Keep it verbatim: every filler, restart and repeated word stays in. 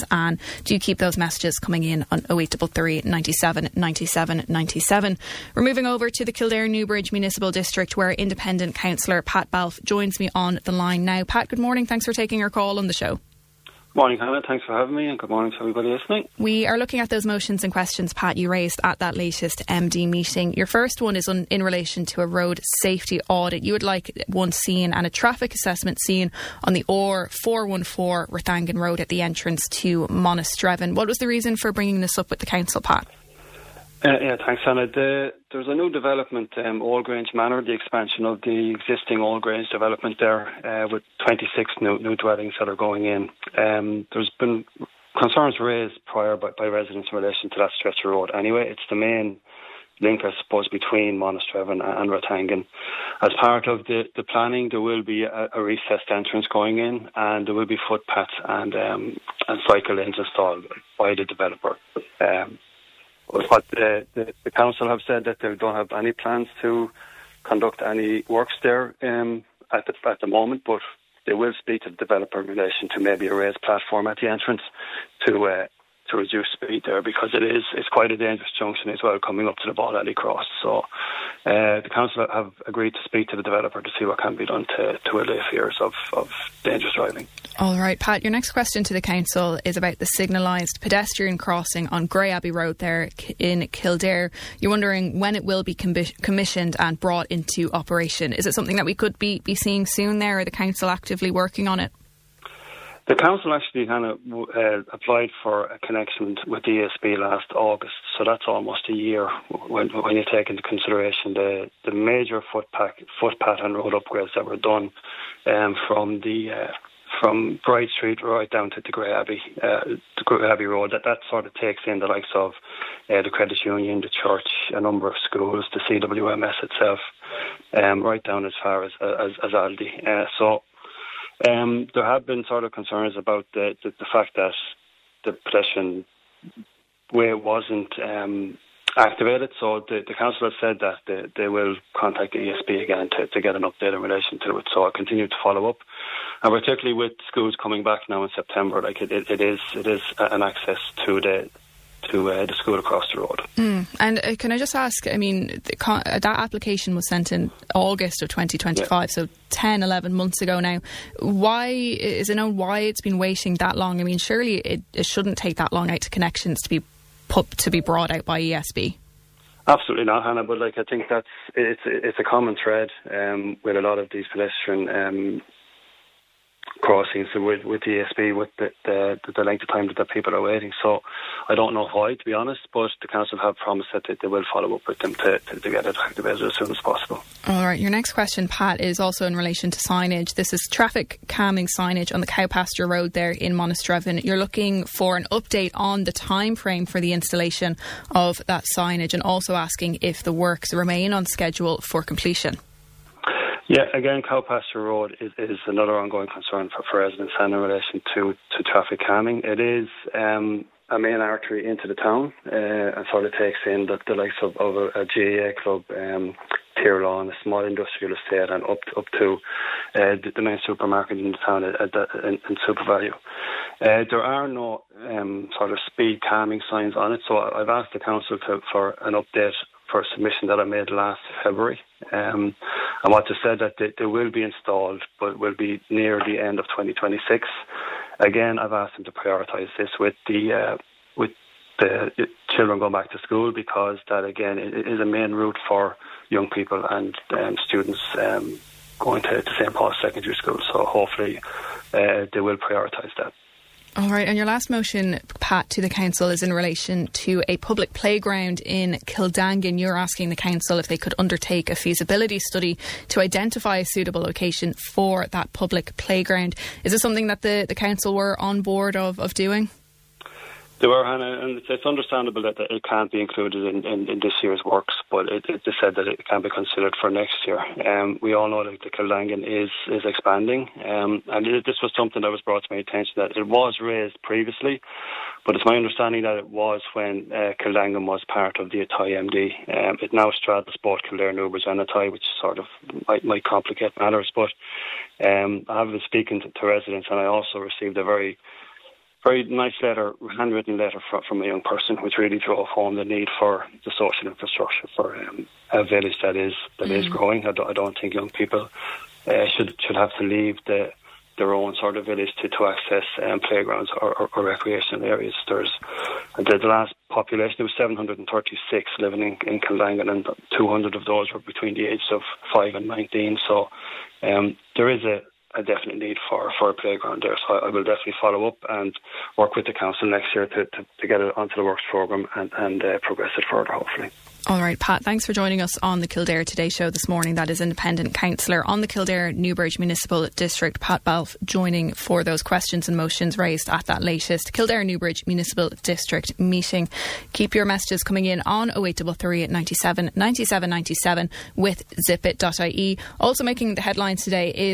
and do keep those messages coming in on oh eight three three, ninety-seven, ninety-seven, ninety-seven. We're moving over to the Kildare Newbridge Municipal District, where independent councillor Pat Balfe joins me on the line now. Pat, good morning. Thanks for taking our call on the show. Morning, Hannah. Thanks for having me, and good morning to everybody listening. We are looking at those motions and questions, Pat, you raised at that latest M D meeting. Your first one is on, in relation to a road safety audit. You would like one seen and a traffic assessment seen on the R four one four Rathangan Road at the entrance to Monasterevin. What was the reason for bringing this up with the council, Pat? Uh, yeah, thanks, Hannah. The, there's a new development, um, Allgrange Manor, the expansion of the existing Allgrange development there, uh, with twenty-six new, new dwellings that are going in. Um, there's been concerns raised prior by, by residents in relation to that stretch of road. Anyway, it's the main link, I suppose, between Monasterevin and, and Rathangan. As part of the, the planning, there will be a, a recessed entrance going in, and there will be footpaths and, um, and cycle lanes installed by the developer. Um, But uh, the, the council have said that they don't have any plans to conduct any works there um, at the at the moment, but they will speak to the developer in relation to maybe a raised platform at the entrance to uh, to reduce speed there, because it is it's quite a dangerous junction as well, coming up to the Ball Alley Cross. So uh, the council have agreed to speak to the developer to see what can be done to, to allay fears of, of dangerous driving. All right, Pat, your next question to the council is about the signalised pedestrian crossing on Grey Abbey Road there in Kildare. You're wondering when it will be combi- commissioned and brought into operation. Is it something that we could be, be seeing soon there, or the council actively working on it? The council actually kind of uh, applied for a connection with the E S B last August, so that's almost a year when, when you take into consideration the, the major footpath, footpath and road upgrades that were done um, from the uh, from Bright Street right down to the Grey Abbey, uh, the Grey Abbey Road. That that sort of takes in the likes of uh, the Credit Union, the church, a number of schools, the C W M S itself, um, right down as far as as, as Aldi. Uh, so. Um, there have been sort of concerns about the, the, the fact that the pedestrian way wasn't um, activated, so the, the council has said that they, they will contact the E S B again to, to get an update in relation to it. So I continue to follow up, and particularly with schools coming back now in September, like it, it, it is it is an access to the to uh, the school across the road. Mm. And uh, can I just ask, I mean, the con- that application was sent in August of twenty twenty-five, yeah. So ten, eleven months ago now. Why, is it known why it's been waiting that long? I mean, surely it, it shouldn't take that long out to connections to be put, to be brought out by E S B. Absolutely not, Hannah, but like I think that's, it's, it's a common thread um, with a lot of these pedestrian um, crossings with, with the E S B, with the, the, the length of time that the people are waiting. So I don't know why, to be honest, but the council have promised that they, they will follow up with them to, to, to get it activated as soon as possible. All right, your next question, Pat, is also in relation to signage. This is traffic calming signage on the Cow Pasture Road there in Monasterevin. You're looking for an update on the time frame for the installation of that signage, and also asking if the works remain on schedule for completion. Yeah, again, Cow Pasture Road is, is another ongoing concern for, for residents and in relation to, to traffic calming. It is um, a main artery into the town, uh, and sort of takes in the, the likes of, of a, a G A A club, um, Tirlawn, a small industrial estate, and up to, up to uh, the, the main supermarket in the town at, at, at, in, in SuperValu. Uh, there are no um, sort of speed calming signs on it, so I've asked the council to, for an update for a submission that I made last February. Um, and what they said that they, they will be installed, but will be near the end of twenty twenty-six. Again, I've asked them to prioritise this with the uh, with the children going back to school, because that again is a main route for young people and um, students um, going to, to Saint Paul's Secondary School. So hopefully uh, they will prioritise that. All right, and your last motion, Pat, to the council is in relation to a public playground in Kildangan. You're asking the council if they could undertake a feasibility study to identify a suitable location for that public playground. Is this something that the, the council were on board of, of doing? They were, Hannah, and it's, it's understandable that it can't be included in, in, in this year's works, but it, it they said that it can be considered for next year. Um, we all know that the Kildangan is is expanding, um, and it, this was something that was brought to my attention, that it was raised previously, but it's my understanding that it was when uh, Kildangan was part of the Athy M D. Um, it now straddles both Kildare, Newbridge and Athy, which sort of might, might complicate matters, but um, I have been speaking to, to residents, and I also received a very very nice letter, handwritten letter from, from a young person, which really drove home the need for the social infrastructure for um, a village that is that mm. is growing. I don't, I don't think young people uh, should should have to leave the their own sort of village to, to access um, playgrounds or, or, or recreational areas. There's the, the last population, there was seven hundred thirty-six living in, in Kildangan, and two hundred of those were between the ages of five and nineteen. So um, there is a a definite need for, for a playground there. So I, I will definitely follow up and work with the council next year to, to, to get it onto the works programme and, and uh, progress it further, hopefully. All right, Pat, thanks for joining us on the Kildare Today show this morning. That is independent councillor on the Kildare Newbridge Municipal District, Pat Balfe, joining for those questions and motions raised at that latest Kildare Newbridge Municipal District meeting. Keep your messages coming in on oh eight three three, ninety-seven, ninety-seven, ninety-seven with zip it dot I E. Also making the headlines today is